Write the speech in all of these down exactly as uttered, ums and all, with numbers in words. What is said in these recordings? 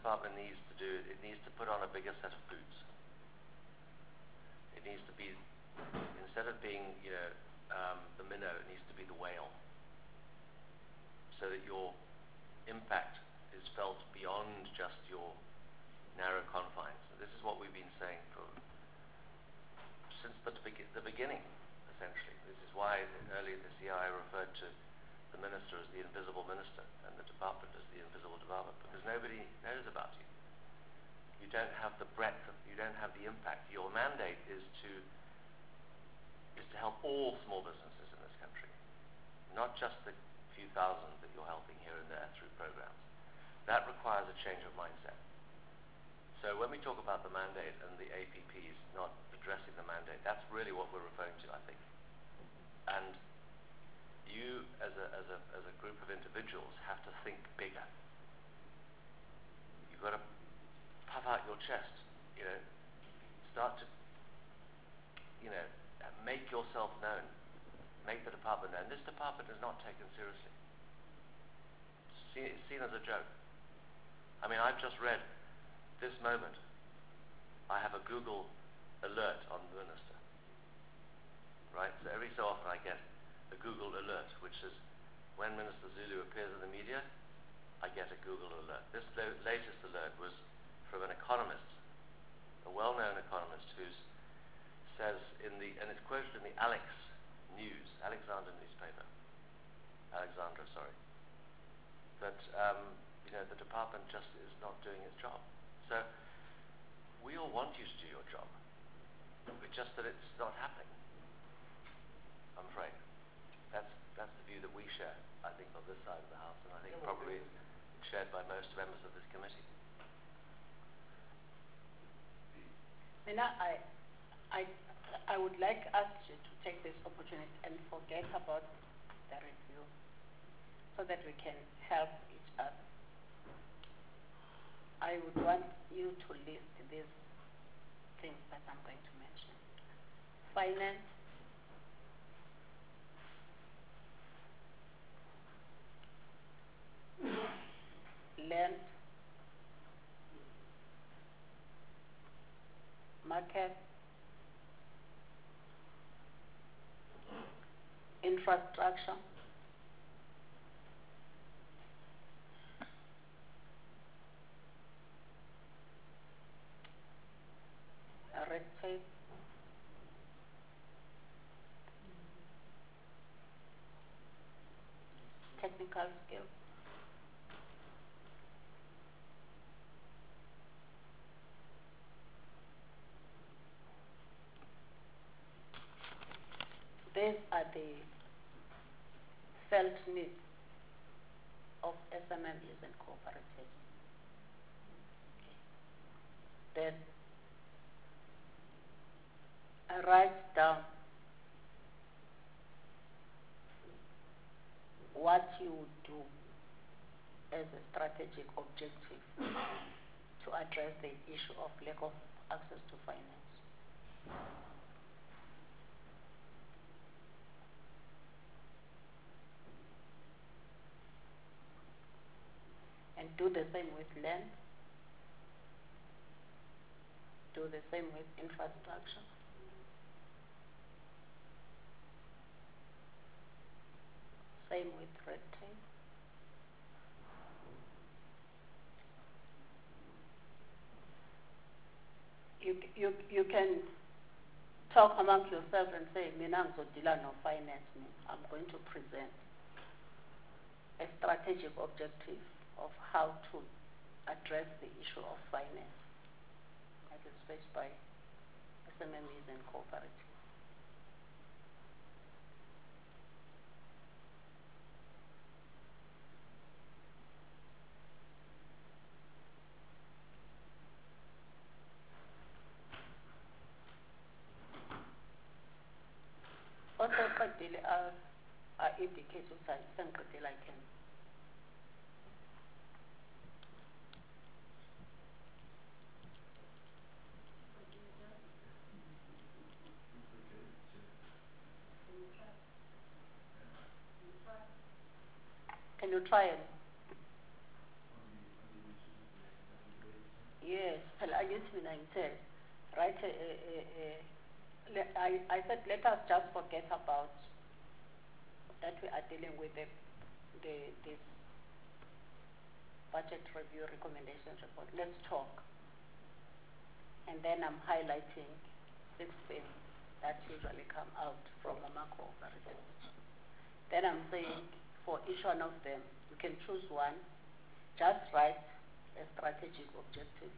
department needs to do, it needs to put on a bigger set of boots. It needs to be, instead of being, you know, um, the minnow, it needs to be the whale, so that your impact is felt beyond just your narrow confines. And this is what we've been saying for since the, be- the beginning, essentially. This is why earlier this year I referred to the minister as the invisible minister and the department as the invisible department, because nobody knows about you. You don't have the breadth, of, you don't have the impact. Your mandate is to is to help all small businesses in this country, not just the few thousand that you're helping here and there through programs. That requires a change of mindset. So when we talk about the mandate and the A P Ps not addressing the mandate, that's really what we're referring to, I think. And you, as a, as a, as a group of individuals, have to think bigger. You've got to puff out your chest, you know, start to, you know, make yourself known, make the department known. This department is not taken seriously. It's seen as a joke. I mean, I've just read this moment. I have a Google alert on the minister, right? So every so often I get a Google alert, which says, when Minister Zulu appears in the media, I get a Google alert. This lo- latest alert was from an economist, a well-known economist who says in the, and it's quoted in the Alex News, Alexander newspaper, Alexandra, sorry, that um, you know, the department just is not doing its job. So we all want you to do your job. It's just that it's not happening, I'm afraid. That's that's the view that we share, I think, on this side of the House, and I think probably shared by most members of this committee. Mina, I, I, I would like us to, to take this opportunity and forget about the review, so that we can help each other. I would want you to list these things that I'm going to mention. Finance, land, market, infrastructure, red tape, technical skills, these are the felt needs of S M M Es and cooperatives. Then I write down what you would do as a strategic objective to address the issue of lack of access to finance. And do the same with land, do the same with infrastructure, same with red tape. You, you, you can talk among yourself and say, Mina ngizodila no finance, I'm going to present a strategic objective of how to address the issue of finance that is faced by S M M Es and cooperatives. Also, qedile a indicate ukuthi sengiqedile I can. Can you try it? Yes, phela angithi mina ngithe, right, eh, eh, eh, le- I, I said let us just forget about that we are dealing with the, the, this budget review recommendation report. Let's talk. And then I'm highlighting six things that usually come out from Mama cooperatives. Then I'm saying for each one of them, you can choose one, just write a strategic objective.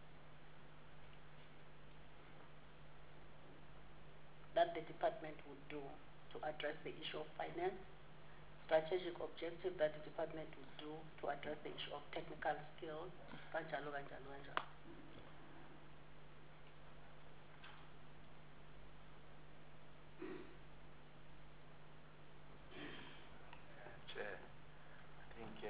That the department would do to address the issue of finance, strategic objective that the department would do to address the issue of technical skills, kanjalo, kanjalo, kanjalo. Chair, I think uh,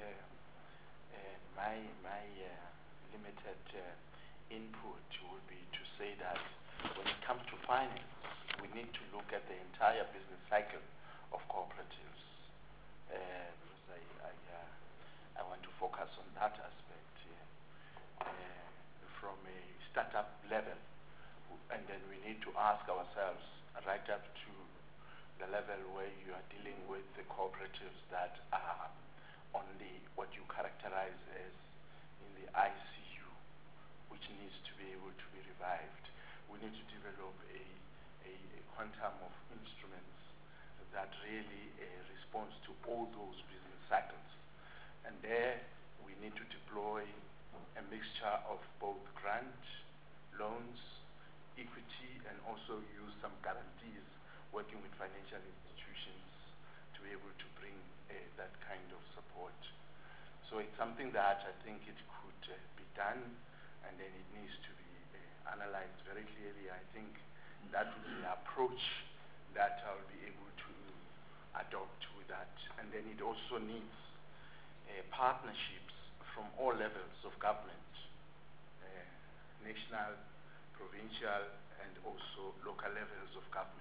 uh, my my uh, limited uh, input would be to say that when it comes to finance, we need to look at the entire business cycle of cooperatives. Uh, because I I, uh, I want to focus on that aspect here. Uh, from a startup level, and then we need to ask ourselves right up to the level where you are dealing with the cooperatives that are on the what you characterize as in the I C U, which needs to be able to be revived. We need to develop a, a, a quantum of instruments that really uh, responds to all those business cycles. And there we need to deploy a mixture of both grant, loans, equity, and also use some guarantees working with financial institutions to be able to bring uh, that kind of support. So it's something that I think it could uh, be done, and then it needs to be uh, analyzed very clearly. I think that would be the approach that I'll be able to adopt with that. And then it also needs uh, partnerships from all levels of government, uh, national, provincial, and also local levels of government,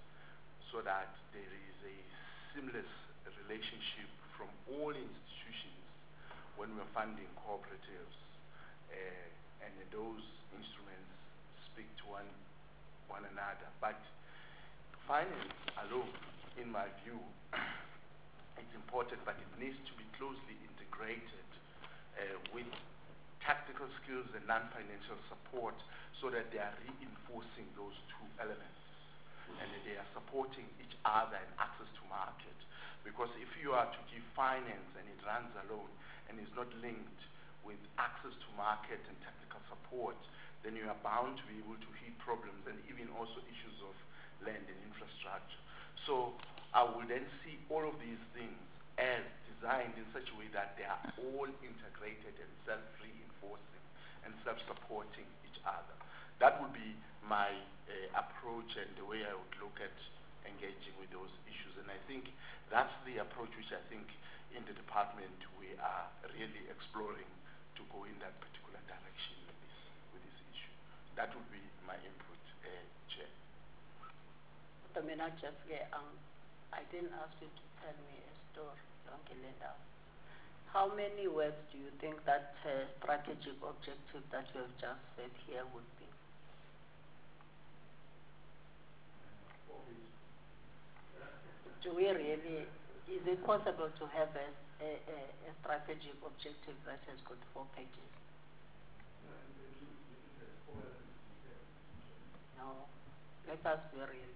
so that there is a seamless relationship from all institutions when we're funding cooperatives, uh, and those instruments speak to one, one another. But finance alone, in my view, it's important, but it needs to be closely integrated uh, with tactical skills and non-financial support, so that they are reinforcing those two elements, and that they are supporting each other in access to market. Because if you are to give finance and it runs alone and is not linked with access to market and technical support, then you are bound to be able to hit problems, and even also issues of land and infrastructure. So I will then see all of these things as designed in such a way that they are all integrated and self-reinforcing and self-supporting each other. That would be my uh, approach and the way I would look at engaging with those issues. And I think that's the approach which I think in the department we are really exploring, to go in that particular direction with this, with this issue. That would be my input, uh, Chair. The manager, um, I didn't ask you to tell me a story, Yonke Linda. How many words do you think that uh, strategic objective that you have just said here would be? Do we really, is it possible to have a, a, a, a strategic objective that has got four pages? No, let us be real.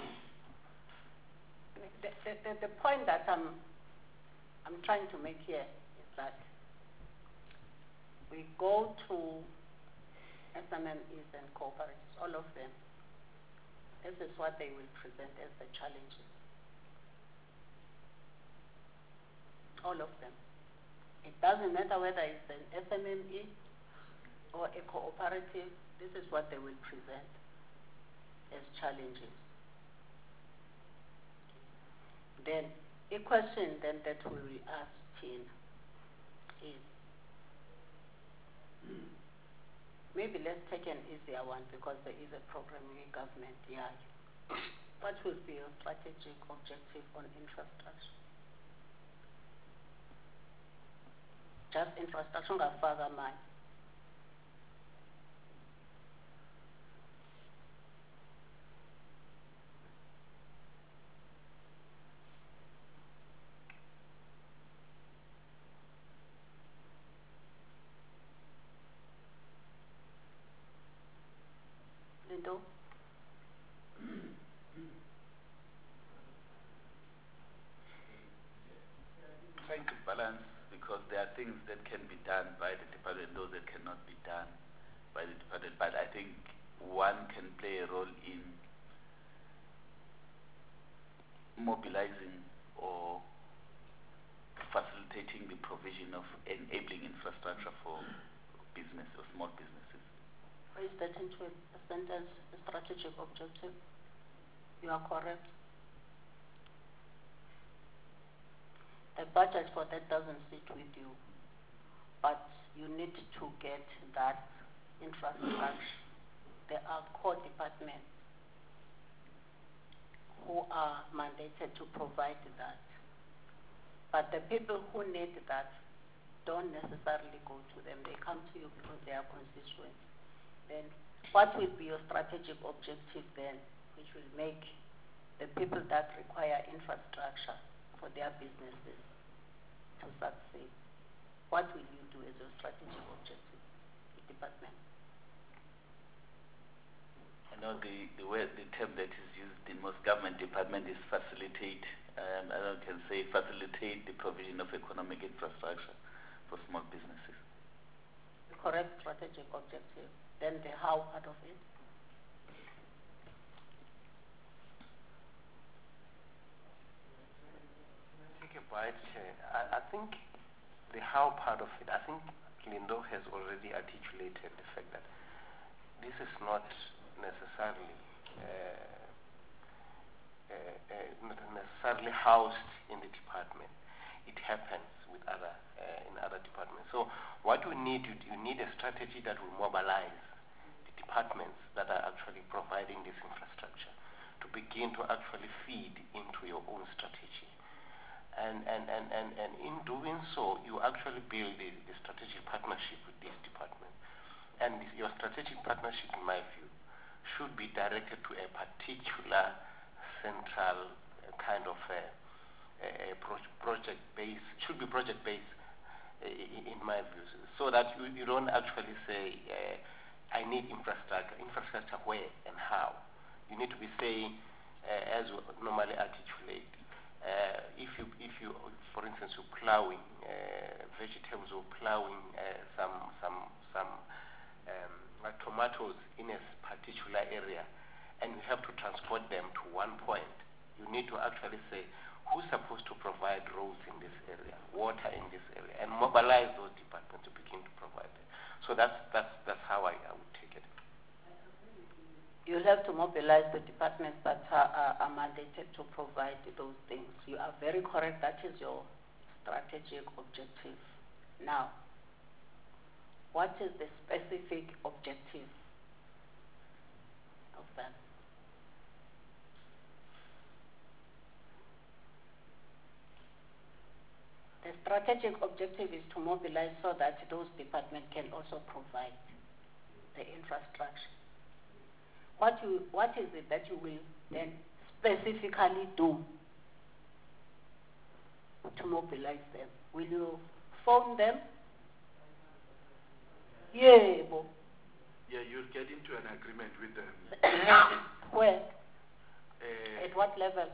The, the, the, the point that I'm, I'm trying to make here is that we go to S M M Es and cooperatives, all of them. This is what they will present as the challenges. All of them. It doesn't matter whether it's an S M M E or a cooperative, this is what they will present as challenges. Then a question then that we will ask Tina is, maybe let's take an easier one because there is a program in government, yeah. What will be your strategic objective on infrastructure? Just infrastructure ungafaka manje. Lindo? Trying to balance, because there are things that can be done by the department, those that cannot be done by the department. But I think one can play a role in mobilizing or facilitating the provision of enabling infrastructure for business or small businesses. Phrase that into a, a sentence, a strategic objective. You are correct. The budget for that doesn't sit with you, but you need to get that infrastructure. There are core departments who are mandated to provide that. But the people who need that don't necessarily go to them. They come to you because they are constituents. Then what will be your strategic objective then, which will make the people that require infrastructure for their businesses to succeed? What will you do as your strategic objective, the department? I know the, the, way, the term that is used in most government departments is facilitate. Um, I don't can say facilitate the provision of economic infrastructure for small businesses. The correct strategic objective. Then the how part of it. Take a bite, Chair. I, I think the how part of it, I think Lindo has already articulated the fact that this is not necessarily uh, uh, uh, not necessarily housed in the department. It happens with other uh, in other departments. So what we need, you, you need a strategy that will mobilize the departments that are actually providing this infrastructure to begin to actually feed into your own strategy. And, and, and, and, and in doing so, you actually build a, a strategic partnership with this department. And this, your strategic partnership, in my view, should be directed to a particular central uh, kind of a, a, a pro project-based, should be project-based uh, in, in my view, so that you, you don't actually say, uh, I need infrastructure, infrastructure where and how. You need to be saying, uh, as we normally articulate, Uh, if you, if you, for instance, you're plowing uh, vegetables or plowing uh, some, some, some um, like tomatoes in a particular area, and you have to transport them to one point, you need to actually say who's supposed to provide roads in this area, water in this area, and mobilize those departments to begin to provide it. So that's that's that's how I, I would take it. You'll have to mobilize the departments that are, are, are mandated to provide those things. You are very correct. That is your strategic objective. Now, what is the specific objective of that? The strategic objective is to mobilize so that those departments can also provide the infrastructure. What, you, what is it that you will then specifically do to mobilize them? Will you phone them? Yeah, Bo. Yeah, you'll get into an agreement with them. Where? Uh, At what level?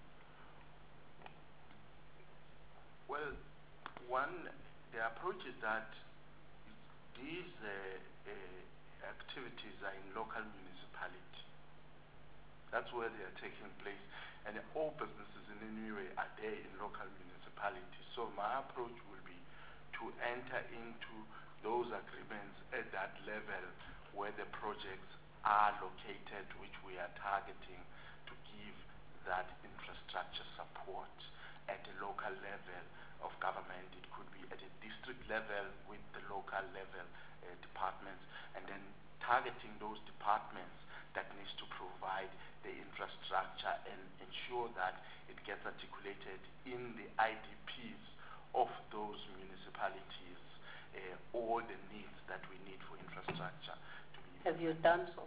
Well, one, the approach is that these uh, uh, activities are in local municipalities. That's where they are taking place. And all businesses in any way are there in local municipalities. So my approach will be to enter into those agreements at that level where the projects are located, which we are targeting to give that infrastructure support at the local level of government. It could be at a district level with the local level uh, departments, and then targeting those departments that needs to provide the infrastructure and ensure that it gets articulated in the I D Ps of those municipalities, uh, all the needs that we need for infrastructure to be. Have you done so?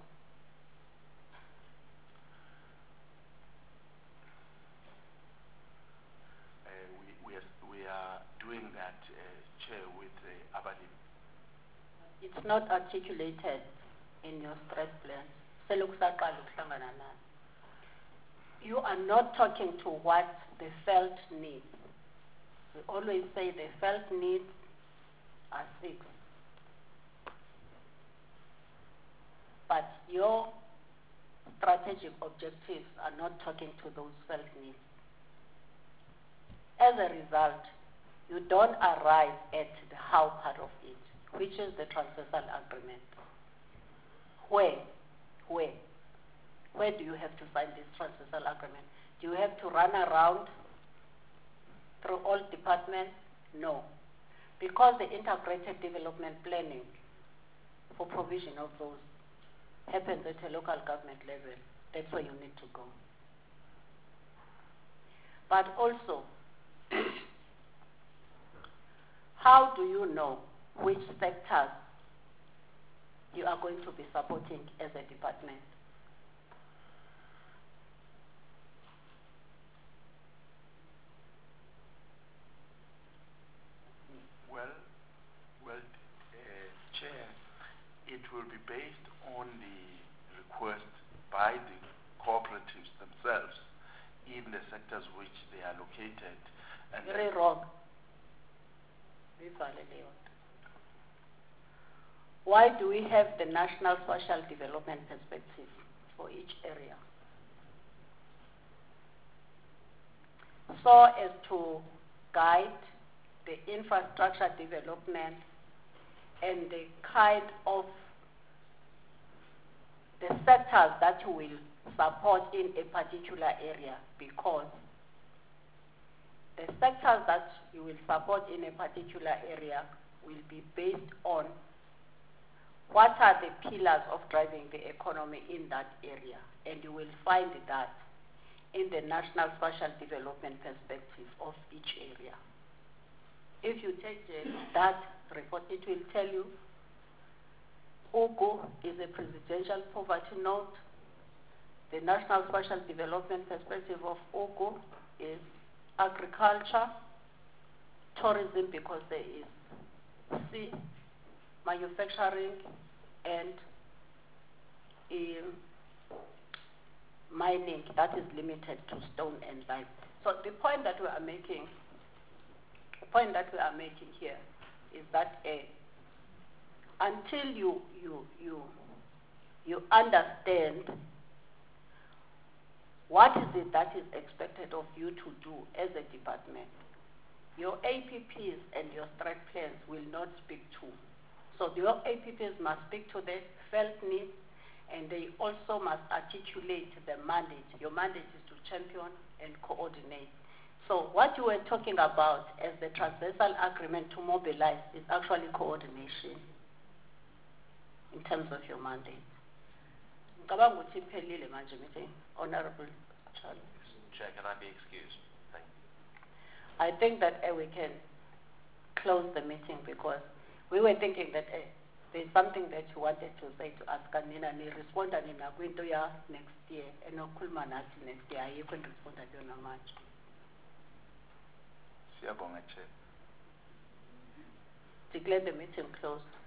Uh, we, we, are, we are doing that, uh, Chair, with uh, Abalim. It's not articulated in your stress plan. selokusaqala ukuhlangana nani. You are not talking to what the felt needs. We always say the felt needs are six. But your strategic objectives are not talking to those felt needs. As a result, you don't arrive at the how part of it, which is the transversal agreement. Where? Where? Where do you have to sign this transversal agreement? Do you have to run around through all departments? No. Because the integrated development planning for provision of those happens at a local government level, that's where you need to go. But also, how do you know which sectors you are going to be supporting as a department? Well, well, uh, Chair, it will be based on the request by the cooperatives themselves in the sectors which they are located. And Very wrong. Why do we have the national social development perspective for each area? So as to guide the infrastructure development and the kind of the sectors that you will support in a particular area, because the sectors that you will support in a particular area will be based on what are the pillars of driving the economy in that area. And you will find that in the national social development perspective of each area. If you take the, that report, it will tell you O G O is a presidential poverty note. The national social development perspective of O G O is agriculture, tourism, because there is C, manufacturing, and in mining that is limited to stone and lime. So the point that we are making, the point that we are making here is that uh, until you you you you understand what is it that is expected of you to do as a department, your A P Ps and your strat plans will not speak to. So your A P Ps must speak to the felt needs, and they also must articulate the mandate. Your mandate is to champion and coordinate. So what you were talking about as the transversal agreement to mobilize is actually coordination in terms of your mandate. Honorable Charles. Chair, can I be excused? Thank you. I think that uh, we can close the meeting because we were thinking that uh, there's something that you wanted to say to us. Kanina ni responda ni na kwinto ya next year. Eno kulma nathi next year. Ayikho responda yona manje. Siyabonga, Chair. Declare the meeting closed.